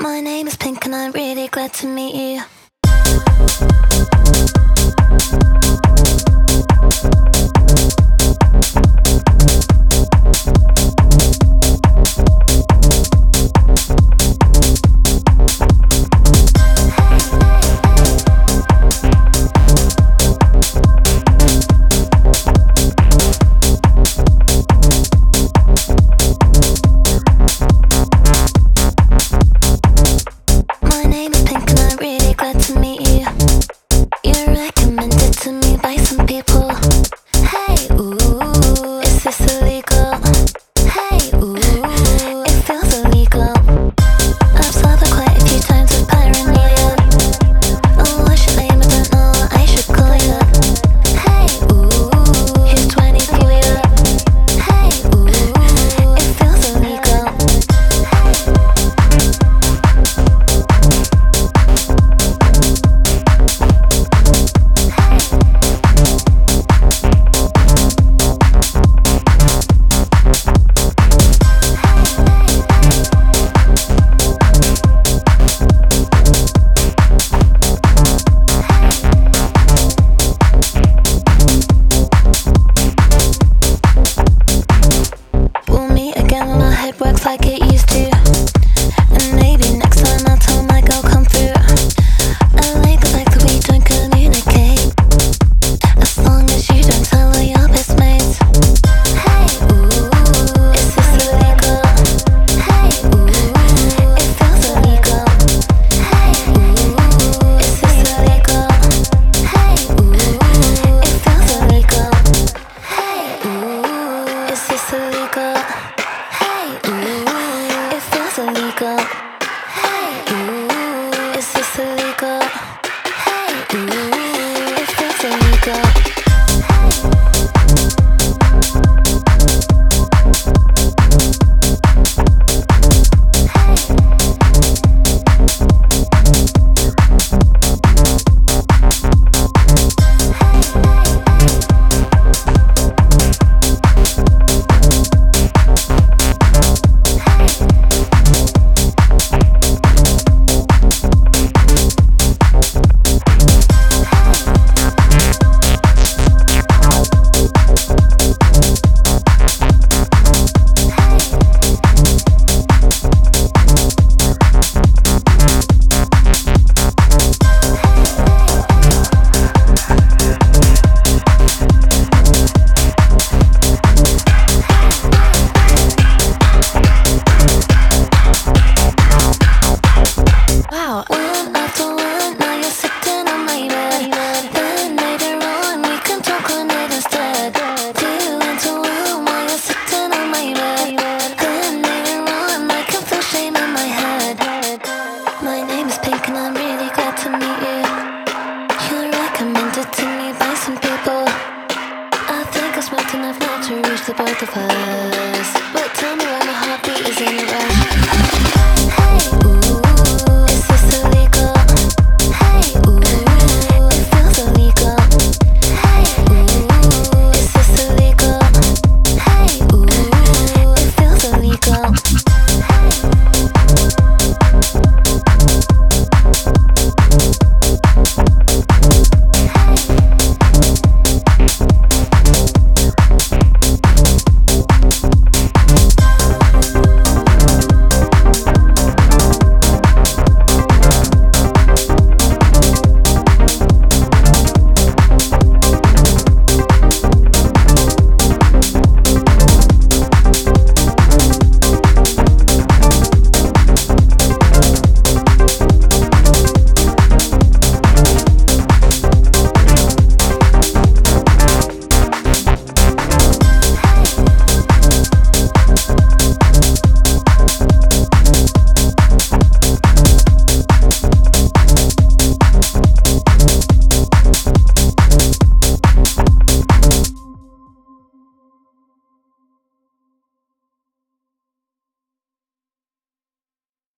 My name is Pink and I'm really glad to meet you. My name is Pink and I'm really glad to meet you. You're recommended to me by some people. Hey, ooh, is this illegal? Hey, ooh, it feels illegal. I've slept quite a few times with paranoia. Oh, what should I aim? I don't know what I should call you. Hey, ooh, he's 24. Hey, ooh, it feels illegal. It works like it used to. And maybe next time I'll tell my girl come through. I like the fact that we don't communicate, as long as you don't tell her your best mates. Hey, ooh, is this illegal? Hey, ooh, it feels illegal. Hey, ooh, is this illegal? Hey, ooh, it feels illegal. Hey, ooh, is this illegal? Ooh, it feels illegal. Hey, ooh, is this illegal? Hey, ooh, it feels illegal. One after one, now you're sitting on my bed. Then later on, we can talk on it instead. Two into one, while you're sitting on my bed. Then later on, I can feel shame in my head. My name is Pink and I'm really glad to meet you. You're recommended to me by some people. I think I've smoked enough now to reach the both of us. But tell me why my heartbeat is in a rush.